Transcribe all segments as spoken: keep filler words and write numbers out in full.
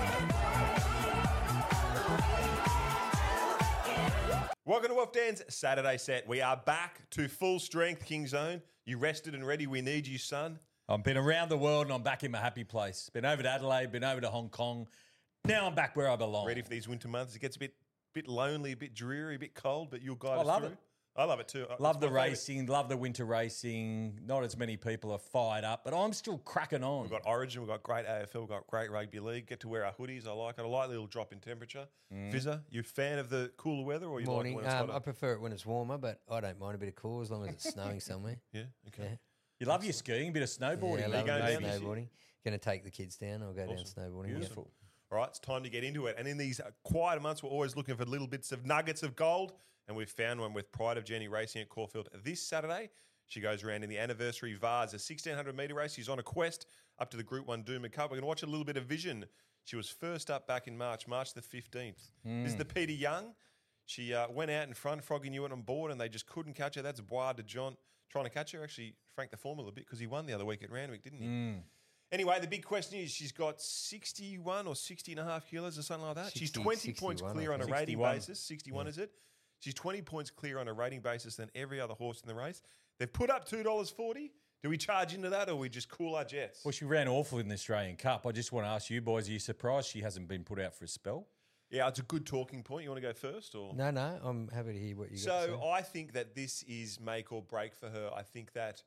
Welcome to Wolf Dan's Saturday set. We are back to full strength, King Zone. You rested and ready. We need you, son. I've been around the world and I'm back in my happy place. Been over to Adelaide, been over to Hong Kong. Now I'm back where I belong. Ready for these winter months. It gets a bit bit lonely, a bit dreary, a bit cold, but you'll guide I us love through. it. I love it too. Love It's the my favourite. racing, love the winter racing. Not as many people are fired up, but I'm still cracking on. We've got Origin, we've got great A F L, we've got great rugby league. Get to wear our hoodies. I like it. I like the little drop in temperature. Mm. Fizzer, you a fan of the cooler weather or you Morning. like it when it's Um, I hotter? prefer it when it's warmer, but I don't mind a bit of cool as long as it's snowing somewhere. Yeah, okay. Yeah. You love your skiing, a bit of snowboarding. Yeah, I you love going a bit down of this year? snowboarding. Going to take the kids down. I'll go down snowboarding. yeah. Beautiful. All right, it's time to get into it. And in these quieter months, we're always looking for little bits of nuggets of gold. And we've found one with Pride of Jenny Racing at Caulfield this Saturday. She goes around in the anniversary Vars, a sixteen hundred metre race. She's on a quest up to the Group one Doomben Cup. We're going to watch a little bit of vision. She was first up back in March, March the fifteenth. Mm. This is the Peter Young. She uh, went out in front, Froggy knew it on board, and they just couldn't catch her. That's Bois de John trying to catch her. Actually, Frank the Formula a bit because he won the other week at Randwick, didn't he? Mm. Anyway, the big question is she's got sixty-one or sixty and a half kilos or something like that. she's sixty, twenty points sixty-one, clear I on a think. rating sixty-one. basis. sixty-one is it? She's twenty points clear on a rating basis than every other horse in the race. They've put up two dollars forty. Do we charge into that or we just cool our jets? Well, she ran awful in the Australian Cup. I just want to ask you boys, are you surprised she hasn't been put out for a spell? Yeah, it's a good talking point. You want to go first? or No, no. I'm happy to hear what you got to So say. I think that this is make or break for her. I think that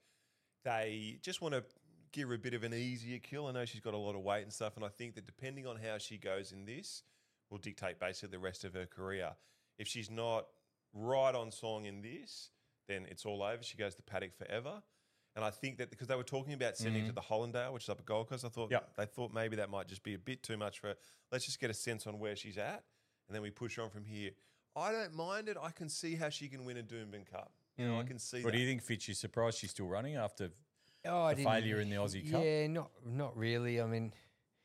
they just want to give her a bit of an easier kill. I know she's got a lot of weight and stuff, and I think that depending on how she goes in this will dictate basically the rest of her career. If she's not right on song in this, then it's all over. She goes to paddock forever. And I think that because they were talking about sending Mm-hmm. to the Hollindale, which is up at Gold Coast, I thought Yep. they thought maybe that might just be a bit too much for her. Let's just get a sense on where she's at, and then we push her on from here. I don't mind it. I can see how she can win a Doomben Cup. You know, I can see What that. do you think, Fitch? You surprised she's still running after Oh, I the didn't- failure in the Aussie Cup? Yeah, not not really. I mean,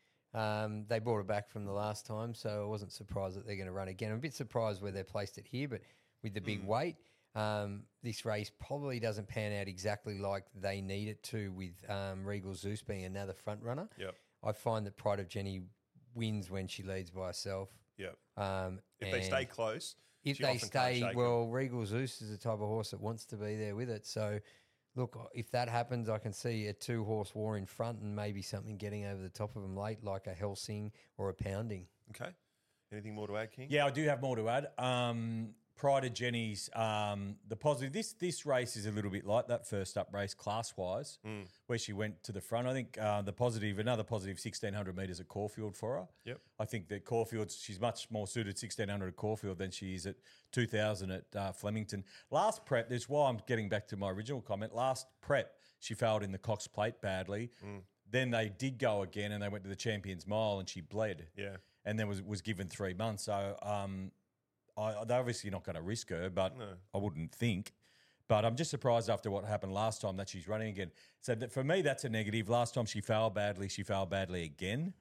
um, they brought it back from the last time, so I wasn't surprised that they're going to run again. I'm a bit surprised where they placed it here, but with the Hmm. big weight, um, this race probably doesn't pan out exactly like they need it to with um, Regal Zeus being another front runner. Yep. I find that Pride of Jenny wins when she leads by herself. Yeah. Um, If they and stay close, if she they often can't stay, shake well, Regal Zeus is the type of horse that wants to be there with it. So, look, if that happens, I can see a two horse war in front and maybe something getting over the top of them late, like a Helsing or a Pounding. them. Okay. Anything more to add, King? Yeah, I do have more to add. Um, Pride of Jenny's, um, the positive, this this race is a little bit like that first up race class-wise, Mm. where she went to the front. I think uh, the positive, another positive sixteen hundred metres at Caulfield for her. Yep. I think that Caulfield, she's much more suited sixteen hundred at Caulfield than she is at two thousand at uh, Flemington. Last prep, that's why I'm getting back to my original comment. Last prep, she failed in the Cox Plate badly. Mm. Then they did go again and they went to the Champions Mile and she bled. Yeah. And then was, was given three months. So um, I, they're obviously not going to risk her, but No. I wouldn't think. But I'm just surprised after what happened last time that she's running again. So that for me, that's a negative. Last time she failed badly, she failed badly again.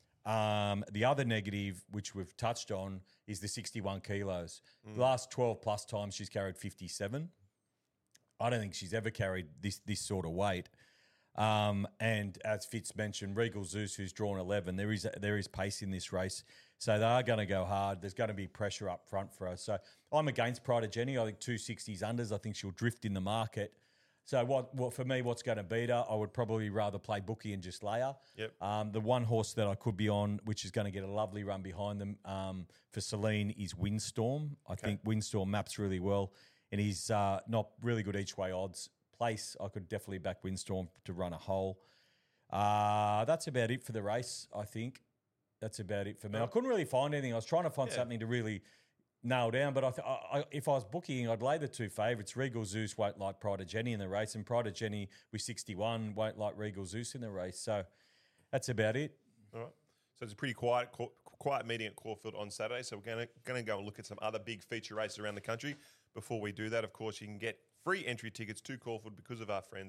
Um, the other negative, which we've touched on, is the sixty-one kilos. The last twelve plus times she's carried fifty-seven. I don't think she's ever carried this this sort of weight. Um, and as Fitz mentioned, Regal Zeus, who's drawn eleven, there is there is pace in this race, so they are going to go hard. There's going to be pressure up front for us. So I'm against Pride of Jenny. I think two sixties unders. I think she'll drift in the market. So what, what for me, what's going to beat her? I would probably rather play bookie and just lay her. Yep. Um, the one horse that I could be on, which is going to get a lovely run behind them um, for Celine, is Windstorm. I think Windstorm maps really well, and he's uh, not really good each way odds. Place, I could definitely back Windstorm to run a hole. Uh, that's about it for the race, I think. That's about it for me. I couldn't really find anything. I was trying to find Yeah. something to really nail down, but I, th- I, I if I was booking, I'd lay the two favourites. Regal Zeus won't like Pride of Jenny in the race, and Pride of Jenny with sixty-one won't like Regal Zeus in the race. So that's about it. All right. So it's a pretty quiet quiet meeting at Caulfield on Saturday. So we're going to going to go and look at some other big feature races around the country. Before we do that, of course, you can get free entry tickets to Caulfield because of our friends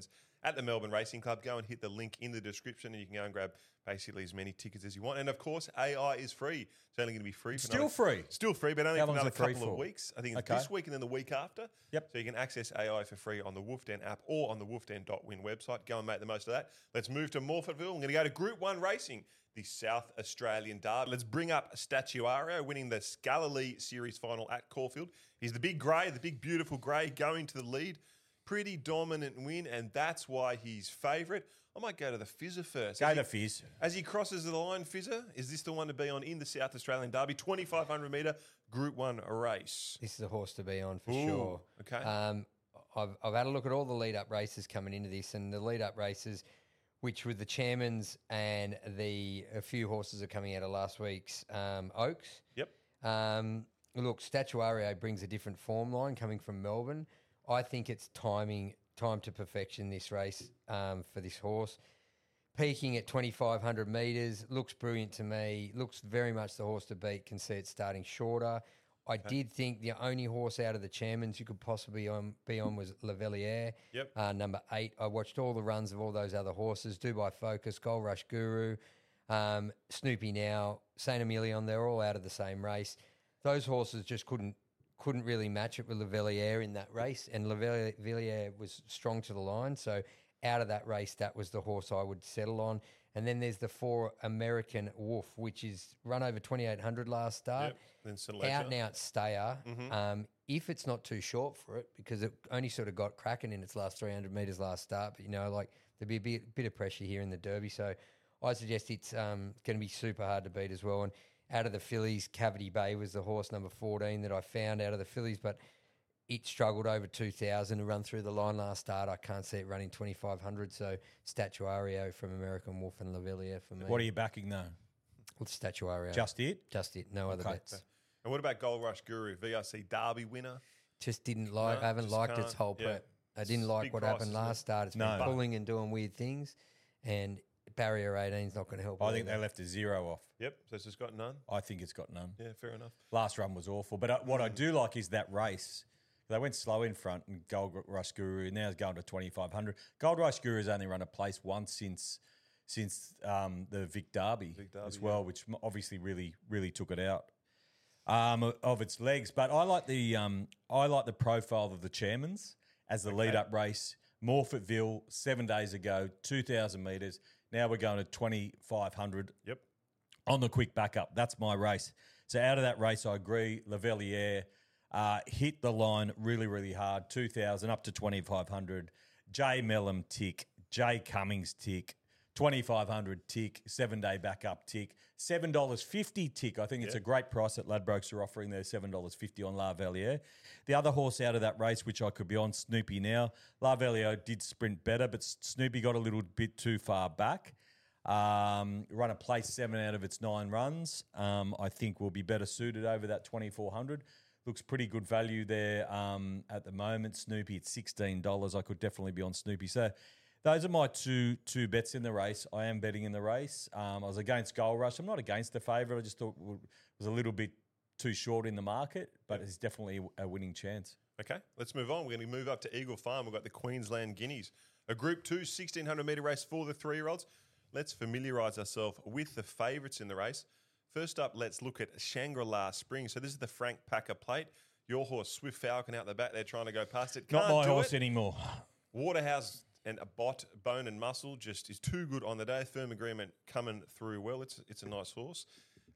at the Melbourne Racing Club. Go and hit the link in the description and you can go and grab basically as many tickets as you want. And of course, A I is free. It's only going to be free. For Still another, free? Still free, but only How for long's another it free couple of for? weeks. I think it's Okay. this week and then the week after. Yep. So you can access A I for free on the Wolfden app or on the wolfden dot win website. Go and make the most of that. Let's move to Morphettville. I'm going to go to Group one Racing, the South Australian Derby. Let's bring up Statuario, winning the Galilee Series final at Caulfield. He's the big grey, the big beautiful grey, going to the lead. Pretty dominant win, and that's why he's favourite. I might go to the Fizzer first. Go As to he- Fizz. As he crosses the line, Fizzer, is this the one to be on in the South Australian Derby? twenty-five hundred metre Group one race. This is a horse to be on for Ooh, sure. okay. Um, I've, I've had a look at all the lead up races coming into this, and the lead up races, which with the Chairmans and the a few horses are coming out of last week's um, Oaks. Yep. Um, look, Statuario brings a different form line coming from Melbourne. I think it's timing, time to perfection this race um, for this horse. Peaking at twenty-five hundred metres, looks brilliant to me. Looks very much the horse to beat. Can see it starting shorter. I did think the only horse out of the Chairmans you could possibly on, be on was Laveliere, Yep. uh, number eight. I watched all the runs of all those other horses. Dubai Focus, Gold Rush Guru, um, Snoopy Now, Saint Emilion. They're all out of the same race. Those horses just couldn't couldn't really match it with Laveliere in that race, and Laveliere was strong to the line. So out of that race, that was the horse I would settle on. And then there's the four American Wolf, which is run over twenty-eight hundred last start. Yep. Then St. Out Ledger. and out stayer. Mm-hmm. Um, if it's not too short for it, because it only sort of got cracking in its last three hundred metres last start, but you know, like there'd be a bit, bit of pressure here in the Derby. So I suggest it's um, going to be super hard to beat as well. And out of the fillies, Cavity Bay was the horse number fourteen that I found out of the fillies, but it struggled over two thousand to run through the line last start. I can't see it running twenty-five hundred. So Statuario from American Wolf and Laveliere for me. What are you backing though? Well, Statuario. Just it? Just it. No other Okay. bets. And what about Gold Rush Guru, V R C Derby winner? Just didn't like. No, I haven't just liked its can't. whole Yeah. prep. I didn't It's like big what price, happened isn't it? last start. It's No. been pulling and doing weird things, and barrier eighteen is not going to help. I think either. they left a zero off. Yep. So it's just got none. I think it's got none. Yeah, fair enough. Last run was awful. But uh, what I do like is that race. They went slow in front, and Gold Rush Guru now is going to twenty-five hundred. Gold Rush Guru has only run a place once since since um, the Vic Derby, Vic Derby, as well, which m- obviously really really took it out um, of its legs. But I like the um, I like the profile of the Chairmans as the lead up race. Morphettville seven days ago, two thousand metres. Now we're going to twenty-five hundred Yep. on the quick backup. That's my race. So out of that race, I agree. Laveliere uh, hit the line really, really hard. two thousand up to twenty-five hundred. Jay Mellum tick. Jay Cummings tick. twenty-five hundred tick. Seven day backup tick. seven dollars fifty tick. I think it's Yeah. a great price that Ladbrokes are offering there. seven dollars fifty on Laveliere. The other horse out of that race, which I could be on, Snoopy Now. Laveliere did sprint better, but Snoopy got a little bit too far back. Um, run a place seven out of its nine runs. Um, I think will be better suited over that twenty-four hundred. Looks pretty good value there um, at the moment. Snoopy at sixteen dollars. I could definitely be on Snoopy. So those are my two two bets in the race. I am betting in the race. Um, I was against Gold Rush. I'm not against the favourite. I just thought it was a little bit too short in the market, but it's definitely a winning chance. Okay, let's move on. We're going to move up to Eagle Farm. We've got the Queensland Guineas, a Group two sixteen hundred metre race for the three-year-olds. Let's familiarise ourselves with the favourites in the race. First up, let's look at Shangri-La Spring. So this is the Frank Packer plate. Your horse, Swift Falcon, out the back there trying to go past it. Not Can't my do horse it. anymore. Waterhouse and a bot, Bone and Muscle, just is too good on the day. Firm Agreement coming through well. It's it's a nice horse.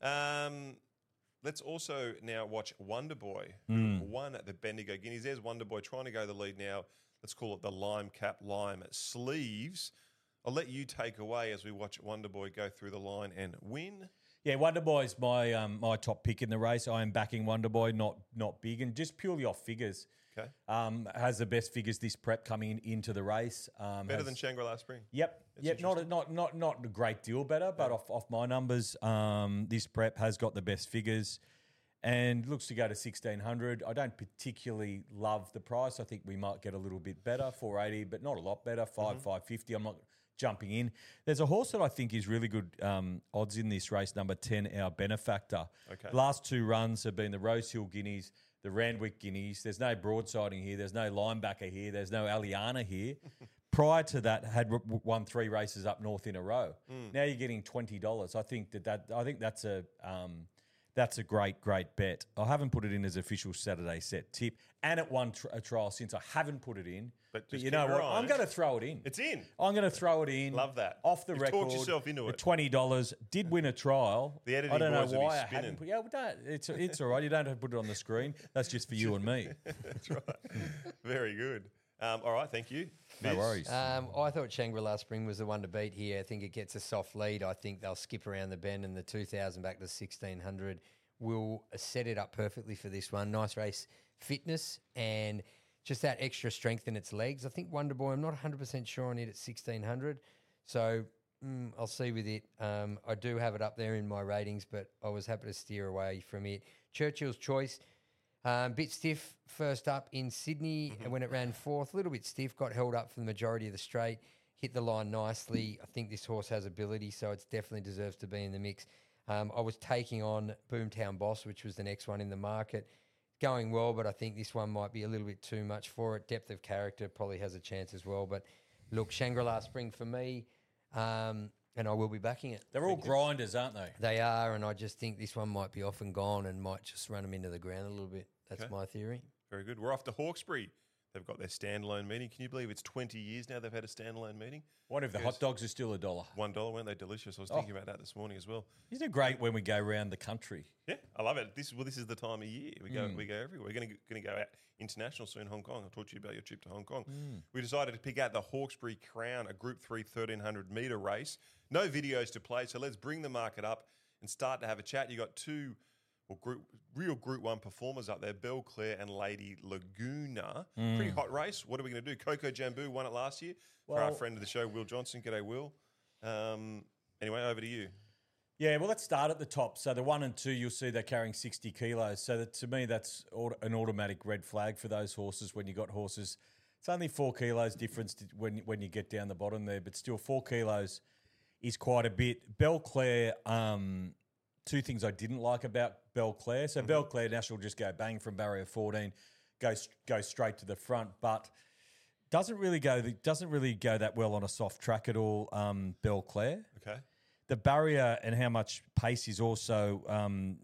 Um, let's also now watch Wonder Boy, who won at the Bendigo Guineas. There's Wonder Boy trying to go the lead now. Let's call it the Lime Cap Lime Sleeves. I'll let you take away as we watch Wonder Boy go through the line and win. Yeah, Wonder Boy's my um, my top pick in the race. I am backing Wonder Boy, not not big, and just purely off figures. Okay. Um, has the best figures this prep coming in, into the race. Um, Better has- than Shangri-La Spring. Yep, yep. Not a, not not not a great deal better, but off off my numbers, um, this prep has got the best figures, and looks to go to sixteen hundred. I don't particularly love the price. I think we might get a little bit better, four eighty, but not a lot better. Five five fifty. I'm not jumping in. There's a horse that I think is really good um, odds in this race. Number ten, Our Benefactor. Okay. Last two runs have been the Rose Hill Guineas, the Randwick Guineas. There's no broadsiding here. There's no linebacker here. There's no Aliana here. prior to that had r- won three races up north in a row. Now you're getting twenty dollars. I think that, that I think that's a um, that's a great great bet. I haven't put it in as official Saturday set tip, and it won tr- a trial since I haven't put it in. But But just you keep know your what? eye on I'm it. going to throw it in. It's in. I'm going to throw it in. Love that. Off the You've record. talked yourself into at it. twenty dollars. Did win a trial. The editing I don't know boys will be why I spinning. hadn't put. Yeah, we don't. It's it's all right. You don't have to put it on the screen. That's just for you and me. That's right. Very good. Um, all right, thank you. No Fizz? worries. Um, I thought Shangri-La Spring was the one to beat here. I think it gets a soft lead. I think they'll skip around the bend, and the two thousand back to sixteen hundred will set it up perfectly for this one. Nice race fitness and just that extra strength in its legs. I think Wonder Boy, I'm not one hundred percent sure on it at sixteen hundred. So mm, I'll see with it. Um, I do have it up there in my ratings, but I was happy to steer away from it. Churchill's Choice. Um, bit stiff first up in Sydney, and when it ran fourth, a little bit stiff, got held up for the majority of the straight, hit the line nicely. I think this horse has ability, so it definitely deserves to be in the mix. Um, I was taking on Boomtown Boss, which was the next one in the market. Going well, but I think this one might be a little bit too much for it. Depth of character probably has a chance as well. But look, Shangri-La Spring for me, um, and I will be backing it. They're all grinders, aren't they? They are, and I just think this one might be off and gone and might just run them into the ground a little bit. That's Okay. my theory. Very good. We're off to Hawkesbury. They've got their standalone meeting. Can you believe it's twenty years now they've had a standalone meeting? Wonder if the hot dogs are still a dollar. One dollar, weren't they delicious? I was thinking about that this morning as well. Isn't it great when we go around the country? Yeah, I love it. This well, this is the time of year we go. Mm. We go everywhere. We're going to going to go out international soon. Hong Kong. I'll talk to you about your trip to Hong Kong. Mm. We decided to pick out the Hawkesbury Crown, a Group Three thirteen hundred meter race. No videos to play, so let's bring the market up and start to have a chat. You got two, well, group real Group One performers up there: Belclair and Lady Laguna. Pretty hot race. What are we going to do? Coco Jambu won it last year for our Well- friend of the show, Will Johnson. G'day, Will. Um, anyway, over to you. Yeah, well, let's start at the top. So the one and two, you'll see they're carrying sixty kilos. So that, to me, that's auto, an automatic red flag for those horses when you got horses. It's only four kilos difference to, when, when you get down the bottom there, but still four kilos is quite a bit. Belclair, um, two things I didn't like about Belclair. So Belclair, Nash will just go bang from barrier fourteen, go, go straight to the front, but doesn't really go doesn't really go that well on a soft track at all, um, Belclair. Okay. The barrier and how much pace is also um,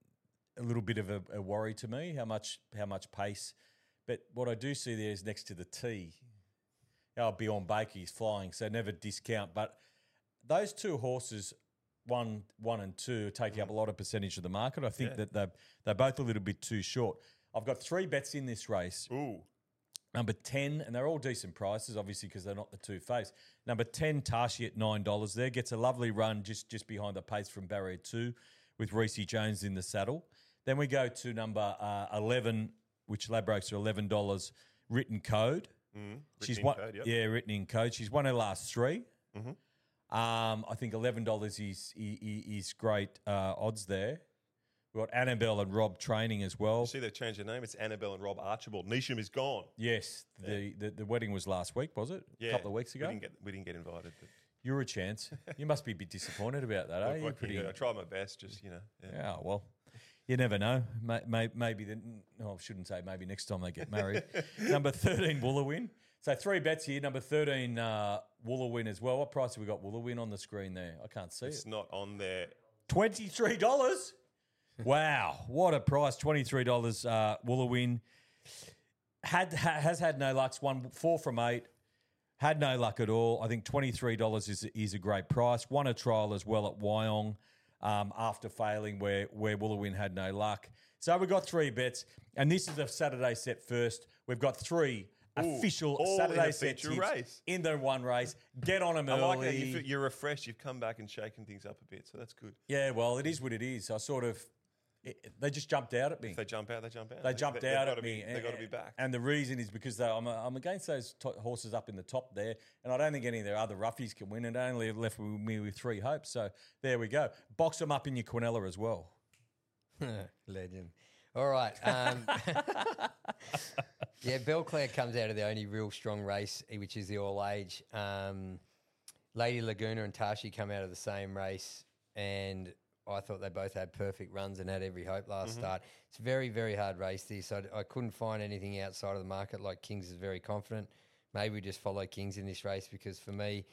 a little bit of a, a worry to me. How much how much pace, but what I do see there is next to the tee. Oh, Beyond Baker is flying, so never discount. But those two horses, one one and two, are taking up a lot of percentage of the market. I think Yeah. that they're they're both a little bit too short. I've got three bets in this race. Ooh. Number ten, and they're all decent prices, obviously, because they're not the two face. Number ten, Tashi at nine dollars there. Gets a lovely run just, just behind the pace from barrier two with Reese Jones in the saddle. Then we go to number uh, eleven, which Ladbrokes are eleven dollars, Written Code. Mm, She's written won, in code, yep. Yeah, Written in Code. She's won her last three. Mhm. Um, I think eleven dollars is, is, is great uh, odds there. We've got Annabelle and Rob training as well. You see, they've changed their name. It's Annabelle and Rob Archibald. Nisham is gone. Yes, the, the, the wedding was last week, was it? Yeah, A couple of weeks ago? We didn't get, we didn't get invited. But You're a chance. You must be a bit disappointed about that, are Look, you? what can you do? I tried my best, just, you know. Yeah. Yeah, well, you never know. May, may, maybe, the, no, I shouldn't say maybe next time they get married. Number thirteen, Woolawin. So three bets here. Number thirteen, uh, Woolawin as well. What price have we got Woolawin on the screen there? I can't see It's it. not on there. twenty-three dollars? Wow, what a price. twenty-three dollars uh, Woolawin. Had, ha, has had no luck. Won four from eight. Had no luck at all. I think twenty-three dollars is, is a great price. Won a trial as well at Wyong um, after failing where, where Woolawin had no luck. So we've got three bets. And this is a Saturday set first. We've got three Ooh, official all in Saturday a set feature tips race. in the one race. Get on them I early. like that you feel- you're refreshed. You've come back and shaken things up a bit, so that's good. Yeah, well, it is what it is. I sort of, it, they just jumped out at me. If they jump out, they jump out. They jumped they've out gotta at be- me. They've got to be back. And the reason is because they, I'm, I'm against those to horses up in the top there, and I don't think any of their other roughies can win. And they only left with me with three hopes. So there we go. Box them up in your Quinella as well. Legend. All right. Um, yeah, Belclair comes out of the only real strong race, eh, which is the all age. Um, Lady Laguna and Tashi come out of the same race, and I thought they both had perfect runs and had every hope last start. It's a very, very hard race this. I, I couldn't find anything outside of the market. Like Kings is very confident. maybe we just follow Kings in this race because for me,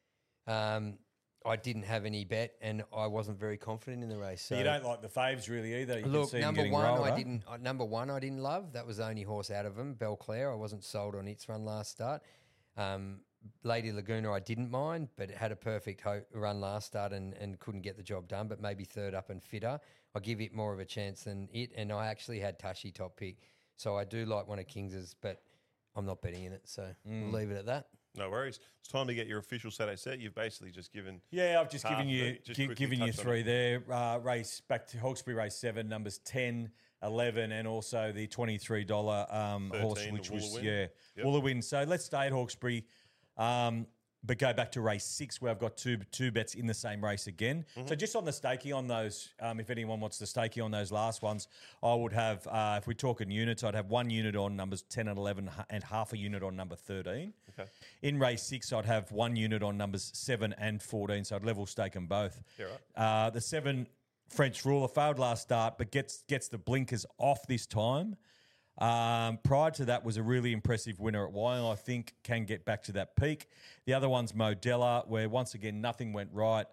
um, I didn't have any bet and I wasn't very confident in the race. So you don't like the faves really either. You look, can see them number getting one, rolled, I huh? didn't. Uh, number one, I didn't love. That was the only horse out of them, Belclair. I wasn't sold on its run last start. Um, Lady Laguna, I didn't mind, but it had a perfect ho- run last start and, and couldn't get the job done. But maybe third up and fitter, I'll give it more of a chance than it. And I actually had Tashi top pick, so I do like one of Kings's, but I'm not betting in it. So Mm. we'll leave it at that. No worries. It's time to get your official Saturday set. You've basically just given. Yeah, I've just half given of you it. Just gi- quickly given you touch on three it. there. Uh, race back to Hawkesbury race seven, numbers ten, eleven, and also the twenty-three dollars um, horse, thirteen, which the was Woolawin. yeah Yep. Woolawin. So let's stay at Hawkesbury, um, but go back to race six where I've got two two bets in the same race again. Mm-hmm. So just on the stakey on those, um, if anyone wants the stakey on those last ones, I would have uh, if we're talking units, I'd have one unit on numbers ten and eleven, h- and half a unit on number thirteen. Okay. In race six, I'd have one unit on numbers seven and fourteen, so I'd level stake them both. Yeah, right. Uh, the seven French Ruler failed last start, but gets gets the blinkers off this time. Um, prior to that was a really impressive winner at Wyong. I think can get back to that peak. The other one's Modella, where once again nothing went right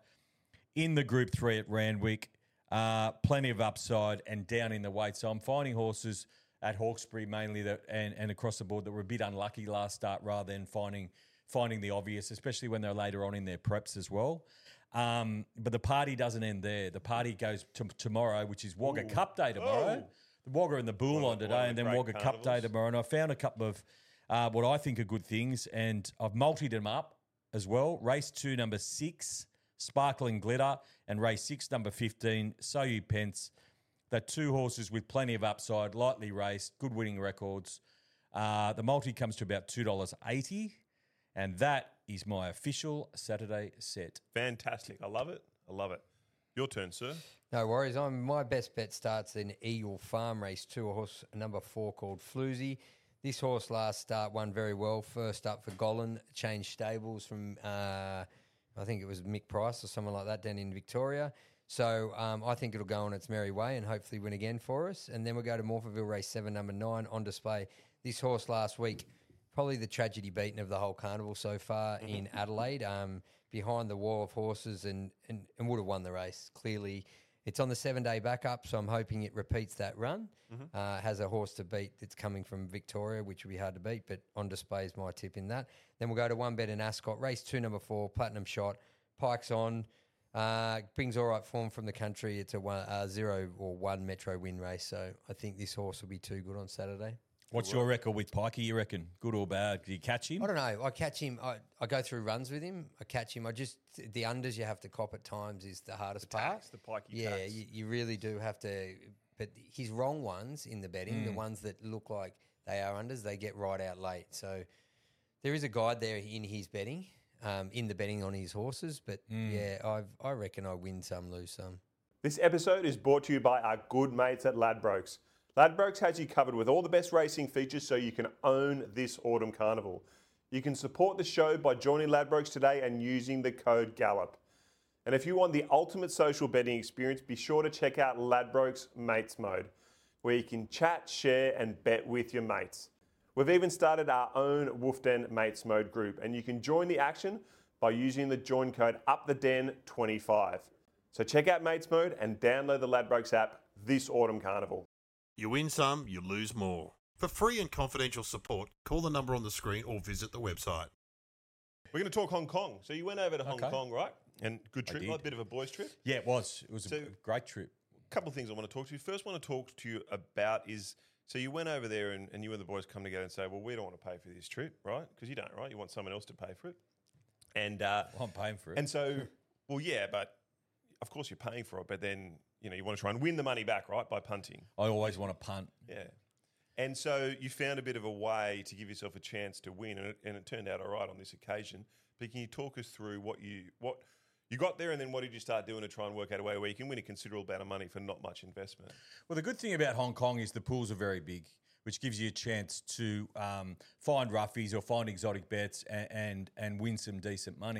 in the Group Three at Randwick. Uh, plenty of upside and down in the weight. So I'm finding horses at Hawkesbury mainly that and, and across the board that were a bit unlucky last start rather than finding finding the obvious, especially when they're later on in their preps as well. Um, but the party doesn't end there. The party goes to tomorrow, which is Wagga Cup Day tomorrow. Oh. The Wagga and the Bull One of on the- today, one of and the then great Wagga Cup Day carnivals. tomorrow. And I found a couple of uh, what I think are good things, and I've multied them up as well. Race two, number six, Sparkling Glitter, and race six, number fifteen, So You Pence. They're two horses with plenty of upside, lightly raced, good winning records. Uh, the multi comes to about two dollars eighty, and that is my official Saturday set. Fantastic. I love it. I love it. Your turn, sir. No worries. I'm my best bet starts in Eagle Farm race two, a horse number four called Floozy. This horse last start won very well. First up for Gollan, changed stables from uh, I think it was Mick Price or someone like that down in Victoria. So um, I think it'll go on its merry way and hopefully win again for us. And then we'll go to Morphettville race seven, number nine, on display. This horse last week, probably the tragedy beaten of the whole carnival so far in Adelaide, um, behind the wall of horses and, and, and would have won the race. Clearly, it's on the seven-day backup, so I'm hoping it repeats that run. Uh, has a horse to beat that's coming from Victoria, which would be hard to beat, but on display is my tip in that. Then we'll go to one bet in Ascot. Race two, number four, Platinum Shot. Pike's on. Uh, brings all right form from the country. It's a one, uh, zero or one Metro win race, so I think this horse will be too good on Saturday. What's your record with Pikey, you reckon? Good or bad? Do you catch him? I don't know. I catch him. I, I go through runs with him. I catch him. I just the unders you have to cop at times is the hardest part. Tax, the pikey Yeah, tax. you, you really do have to. But his wrong ones in the betting, the ones that look like they are unders, they get right out late. So there is a guide there in his betting, um, in the betting on his horses. But yeah, I've, I reckon I win some, lose some. This episode is brought to you by our good mates at Ladbrokes. Ladbrokes has you covered with all the best racing features so you can own this autumn carnival. You can support the show by joining Ladbrokes today and using the code GALLOP. And if you want the ultimate social betting experience, be sure to check out Ladbrokes Mates Mode, where you can chat, share, and bet with your mates. We've even started our own Wolfden Mates Mode group, and you can join the action by using the join code up the den twenty-five. So check out Mates Mode and download the Ladbrokes app this autumn carnival. You win some, you lose more. For free and confidential support, call the number on the screen or visit the website. We're going to talk Hong Kong. So you went over to Hong Okay. Kong, right? And good trip, did. right? A bit of a boys' trip. Yeah, it was. It was So- a great trip. A couple of things I want to talk to you. First, I want to talk to you about is so you went over there and, and you and the boys come together and say, well, we don't want to pay for this trip, right? Because you don't, right? You want someone else to pay for it. And uh, Well, I'm paying for it. and so, well, yeah, but of course you're paying for it, but then you know you want to try and win the money back, right, by punting. I always want to punt. Yeah. And so you found a bit of a way to give yourself a chance to win, and it, and it turned out all right on this occasion. But can you talk us through what you what you got there, and then what did you start doing to try and work out a way where you can win a considerable amount of money for not much investment? Well, the good thing about Hong Kong is the pools are very big, which gives you a chance to um, find roughies or find exotic bets and, and and win some decent money.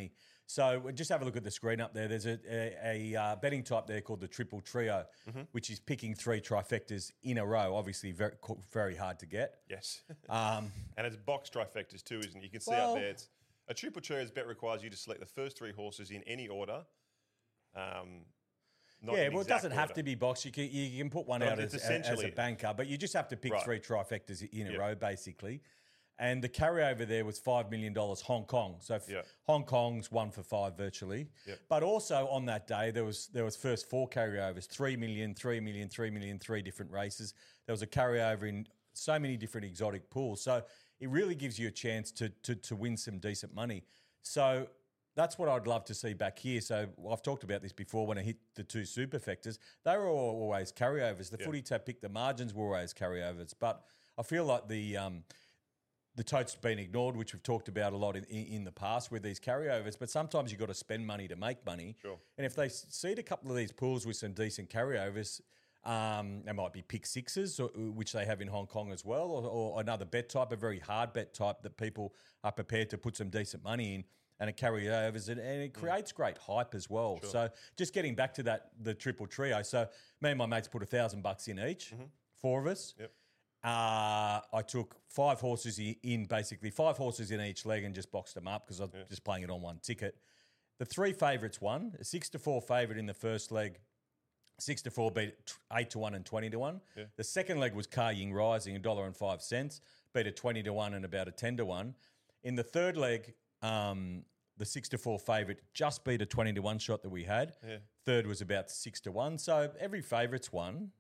So just have a look at the screen up there. There's a, a, a uh, betting type there called the Triple Trio, Mm-hmm. which is picking three trifectas in a row. Obviously, very very hard to get. Yes. Um, and it's box trifectas too, isn't it? You can see Well- up there. It's a triple trio's bet requires you to select the first three horses in any order. Um, not yeah, in well, it exact doesn't have order. to be box. You can you can put one But out it's as, as a essentially- banker, but you just have to pick Right. three trifectas in a Yep. row, basically. And the carryover there was five million dollars Hong Kong. So f- Yep. Hong Kong's one for five virtually. Yep. But also on that day, there was there was first four carryovers, three million, three million, three million, three different races. There was a carryover in so many different exotic pools. So it really gives you a chance to to, to win some decent money. So that's what I'd love to see back here. So I've talked about this before when I hit the two superfectas. They were all, always carryovers. The Yeah. footy tab picked the margins were always carryovers. But I feel like the um, the tote's been ignored, which we've talked about a lot in, in, in the past with these carryovers. But sometimes you've got to spend money to make money. Sure. And if they s- seed a couple of these pools with some decent carryovers, um, they might be pick sixes, or, which they have in Hong Kong as well, or, or another bet type, a very hard bet type that people are prepared to put some decent money in. And it carryovers and, and it creates great hype as well. So just getting back to that, the triple trio. So me and my mates put a thousand bucks in each, four of us. Yep. Uh, I took five horses i- in, basically five horses in each leg, and just boxed them up because I was just playing it on one ticket. The three favourites won. A six to four favourite in the first leg. Six to four beat t- eight to one and twenty to one. Yeah. The second leg was Car Ying Rising, a dollar and five cents, beat a twenty to one and about a ten to one. In the third leg, um, the six to four favourite just beat a twenty to one shot that we had. Yeah. Third was about six to one. So every favourite's won.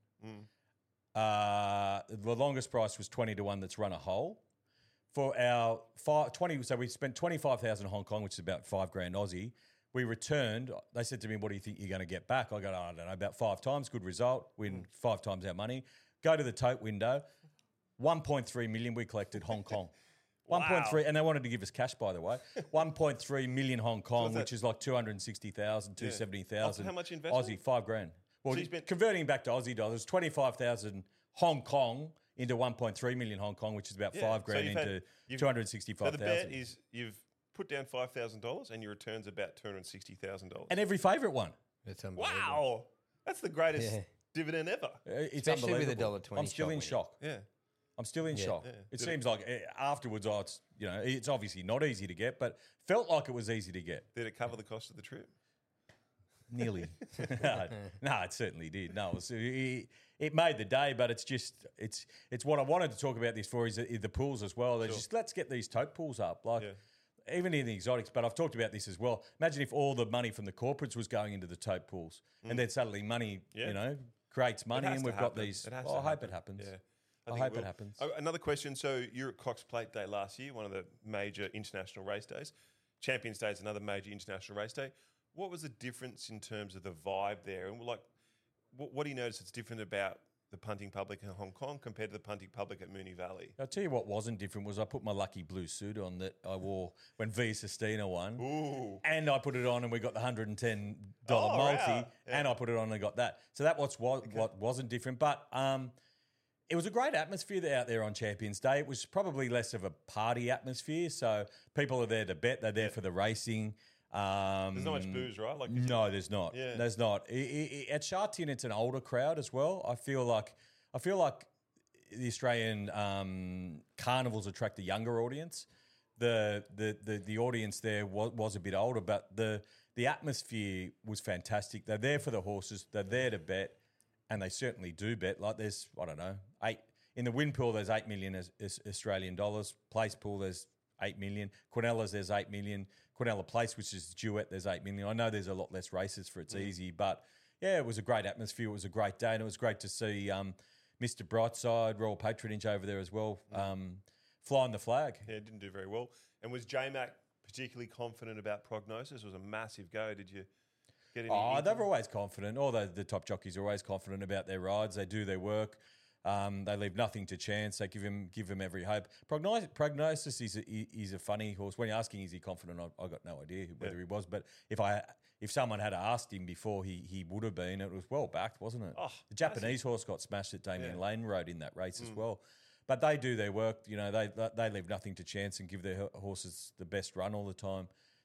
Uh, the longest price was twenty to one that's run a hole. For our five, twenty, so we spent twenty-five thousand Hong Kong, which is about five grand Aussie. We returned. They said to me, "What do you think you're going to get back?" I go, "I don't know, about five times. Good result. Win five times our money." Go to the tote window. one point three million we collected Hong Kong. one point three, and they wanted to give us cash, by the way. one point three million Hong Kong, what's that? which is like two hundred sixty thousand, two hundred seventy thousand. How much investment? Aussie, five grand. Well, So you spent- converting back to Aussie dollars, twenty-five thousand Hong Kong into one point three million Hong Kong, which is about Yeah, five so grand you've had- into you've- two hundred So sixty-five the bet thousand. is you've put down five thousand dollars and your return's about two hundred sixty thousand dollars. And every favourite one. It's unbelievable. Wow, that's the greatest Yeah. dividend ever. Uh, It's Especially with a unbelievable. dollar twenty I'm still shot in winning. shock. Yeah. I'm still in Yeah. shock. Yeah. It Did seems like uh, afterwards, oh, it's you know, it's obviously not easy to get, but felt like it was easy to get. Did it cover the cost of the trip? Nearly. no, it certainly did. No, it, was, it, it made the day, but it's just it's it's what I wanted to talk about this for is the, the pools as well. They're Sure. just let's get these tote pools up, like Yeah. even in the exotics. But I've talked about this as well. Imagine if all the money from the corporates was going into the tote pools, and then suddenly money, Mm. Yeah. you know, creates money, has and to we've got happen. these. It has Oh, to I hope happen. it happens. Yeah. I think hope it will. happens. Oh, another question. So you're at Cox Plate Day last year, one of the major international race days. Champions Day is another major international race day. What was the difference in terms of the vibe there? And like, what, what do you notice that's different about the punting public in Hong Kong compared to the punting public at Moonee Valley? I'll tell you what wasn't different was I put my lucky blue suit on that I wore when Via Sistina won. Ooh. And I put it on and we got the one hundred ten dollars Oh, multi wow. Yeah. and I put it on and got that. So that was what, what wasn't different. But um, it was a great atmosphere there out there on Champions Day. It was probably less of a party atmosphere. So people are there to bet. They're there for the racing. Um, There's not much booze, right? Like, no, there's not. Yeah. There's not. I- I- I- at Sha Tin, it's an older crowd as well. I feel like I feel like the Australian um, carnivals attract a younger audience. The the the, the audience there was, was a bit older, but the the atmosphere was fantastic. They're there for the horses. They're there to bet, and they certainly do bet. Like there's I don't know eight in the win pool. There's eight million as, as Australian dollars. Place pool there's eight million. Quinellas there's eight million. Quinella Place, which is duet, there's eight million. I know there's a lot less races for it's easy, but yeah, it was a great atmosphere. It was a great day, and it was great to see um, Mister Brightside, Royal Patronage over there as well, um, flying the flag. yeah, it didn't do very well. And was J Mac particularly confident about prognosis? It was a massive go. Did you get any? Oh, inkling? they're always confident. All the, the top jockeys are always confident about their rides. They do their work. Um, they leave nothing to chance. They give him give him every hope. Prognosis, prognosis is a, is a funny horse. When you're asking, is he confident? I, I got no idea whether Yeah. he was. But if I if someone had asked him before, he he would have been. It was well backed, wasn't it? Oh, the Japanese horse got smashed at Damien Yeah. Lane Road in that race as Mm. well. But they do their work. You know, they they leave nothing to chance and give their ho- horses the best run all the time.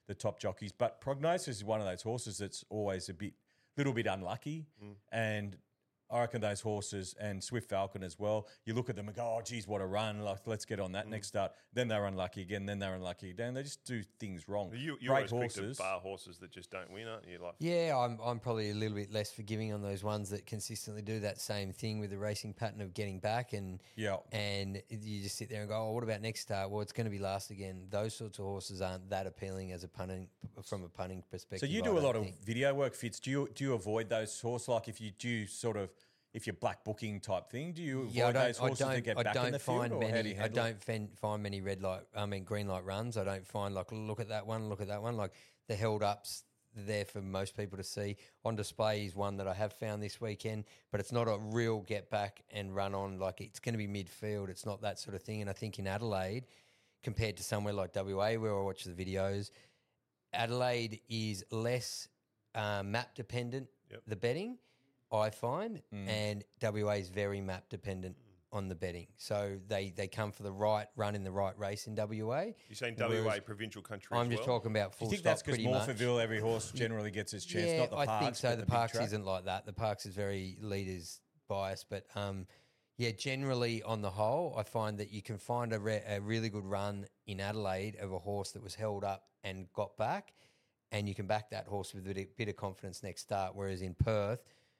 the top jockeys. But Prognosis is one of those horses that's always a bit, little bit unlucky, Mm. and I reckon those horses and Swift Falcon as well, you look at them and go, oh, geez, what a run. Like, let's get on that Mm. next start. Then they're unlucky again. Then they're unlucky again. They just do things wrong. You, you Great always pick horses. the bar horses that just don't win, aren't you? Like, Yeah, I'm I'm probably a little bit less forgiving on those ones that consistently do that same thing with the racing pattern of getting back and Yeah. and you just sit there and go, oh, what about next start? Well, it's going to be last again. Those sorts of horses aren't that appealing as a punting from a punting So perspective. you I do a don't lot of think. video work, Fitz. Do you do you avoid those horses? Like if you do sort of, if you're black booking type thing, do you avoid Yeah, I don't. those I horses don't. that get I back don't in the field? find Or how do many. you I handle it? don't fin- find many red light. I mean green light runs. I don't find like look at that one. Look at that one. Like the held ups there for most people to see. On display is one that I have found this weekend, but it's not a real get back and run on. Like it's going to be midfield. It's not that sort of thing. And I think in Adelaide, compared to somewhere like W A where I watch the videos, Adelaide is less uh, map dependent. Yep. The betting, I find, Mm. and W A is very map dependent on the betting. So they, they come for the right run in the right race in W A. you're saying W A Whereas provincial country I'm as just well? talking about Do full you think stop that's because pretty much. Morphettville, every horse generally gets its chance, Yeah, not the I Parks? think so. but The big Parks track? isn't like that. The Parks is very leaders biased, but um, yeah, generally on the whole, I find that you can find a, re- a really good run in Adelaide of a horse that was held up and got back, and you can back that horse with a bit, bit of confidence next start. Whereas in Perth,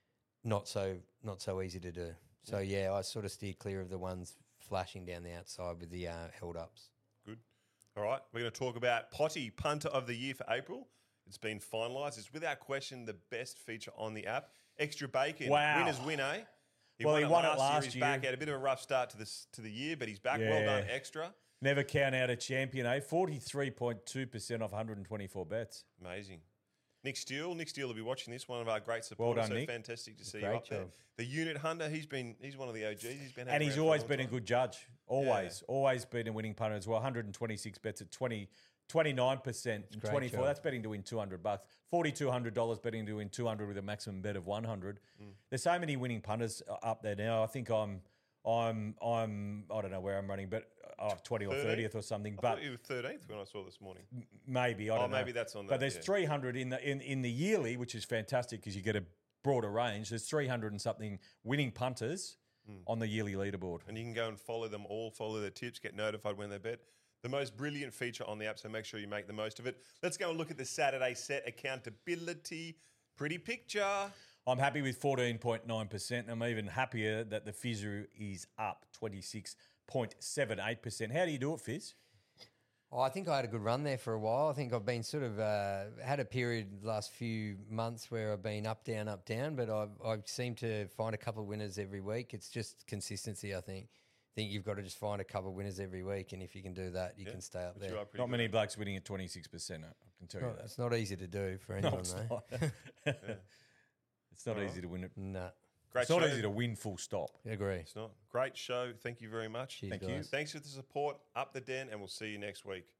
not so not so easy to do. So yeah, I sort of steer clear of the ones flashing down the outside with the uh, held ups. Good. All right, we're going to talk about Potty Punter of the Year for April. It's been finalised. It's without question the best feature on the app. Extra bacon. Wow. Winners win, eh? Well, he won it last He's year. back. Had a bit of a rough start to this to the year, but he's back. Well Yeah. done, Extra. Never count out a champion, eh? forty-three point two percent off one hundred twenty-four bets. Amazing. Nick Steele. Nick Steele will be watching this. One of our great supporters. done, so Nick. fantastic to see Great you up there. job. The Unit Hunter. He's been. He's one of the O Gs. He's been. And he's always been a good judge. Always. Yeah. Always been a winning punter as well. one hundred twenty-six bets at twenty, twenty-nine percent. Great twenty-four. job. That's betting to win two hundred bucks. forty-two hundred dollars betting to win two hundred with a maximum bet of one hundred. Mm. There's so many winning punters uh, up there now. I think I'm, I'm, I'm, I don't know where I'm running, but uh, twenty or thirtieth? thirtieth or something. I But thought you were thirteenth when I saw this morning. maybe, I Oh, don't know. maybe that's on But that, there's yeah. three hundred in the in, in the yearly, which is fantastic because you get a broader range. There's three hundred and something winning punters Hmm. on the yearly leaderboard. And you can go and follow them all, follow their tips, get notified when they bet. The most brilliant feature on the app, so make sure you make the most of it. Let's go and look at the Saturday set accountability. Pretty picture. I'm happy with fourteen point nine percent. I'm even happier that the Fizzu is up twenty-six point seven eight percent. How do you do it, Fizz? Oh, I think I had a good run there for a while. I think I've been sort of uh, had a period the last few months where I've been up, down, up, down, but I've, I've seemed to find a couple of winners every week. It's just consistency, I think. I think you've got to just find a couple of winners every week, and if you can do that, you Yeah, can stay up but there. you are pretty Not good many at it. blokes winning at twenty-six percent. I can tell you Not- that. it's not easy to do for No, anyone, it's though. not. It's not All right. easy to win it. No, Great It's not show. easy to win full stop. agree. It's not. Great show. Thank you very much. Cheers, Thank you. guys. Thanks for the support. Up the den, and we'll see you next week.